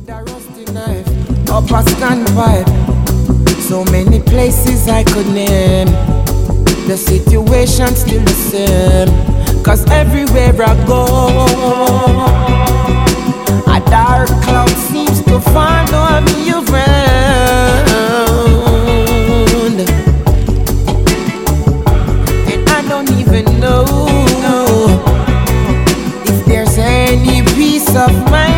a rusty knife, up a standpipe. So many places I could name. The situation still the same. Cause everywhere I go, a dark cloud seems to follow me around. And I don't even know if there's any peace of mind